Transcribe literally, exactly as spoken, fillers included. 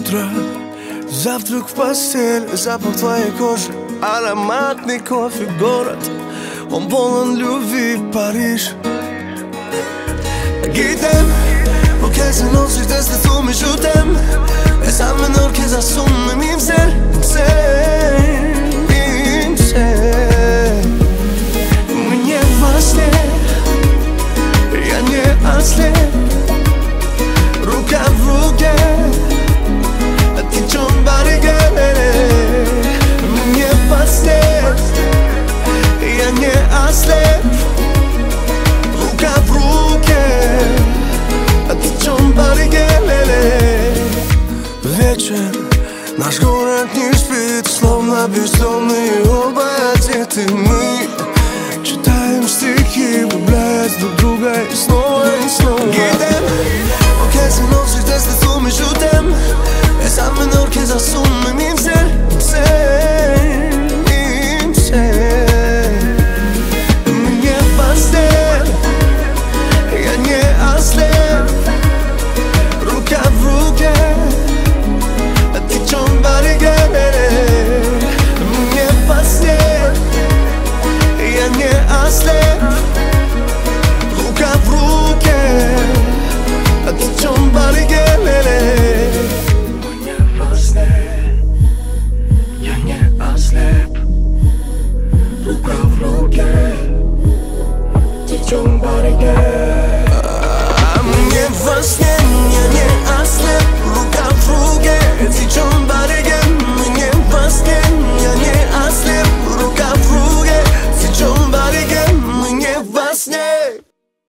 утро, завтрак в постель, запах твоей кожи, ароматный кофе, город, он полон любви, Париж. Gitem, porque se non si testa tu mi shutem. Esa menor que se asume mi ser, mi ser, mi ser. Мне во сне, я не ослеп. Рука в руке, а ты somebody girl. Мне во сне, я не ослеп. Рука в руке, а ты somebody girl. Вечер, наш город не спит, словно бездомные оба одеты. Мы читаем стихи, влюбляясь друг друга и снова и снова. Gitem, porque se non si testa tu mi shutem. Esa menor que se asume.